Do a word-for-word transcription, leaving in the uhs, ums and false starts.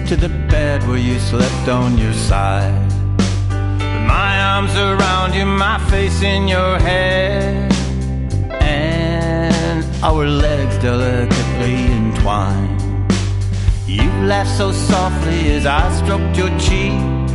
to the bed where you slept on your side. With my arms around you, my face in your hair, and our legs delicately entwined. You laughed so softly as I stroked your cheek,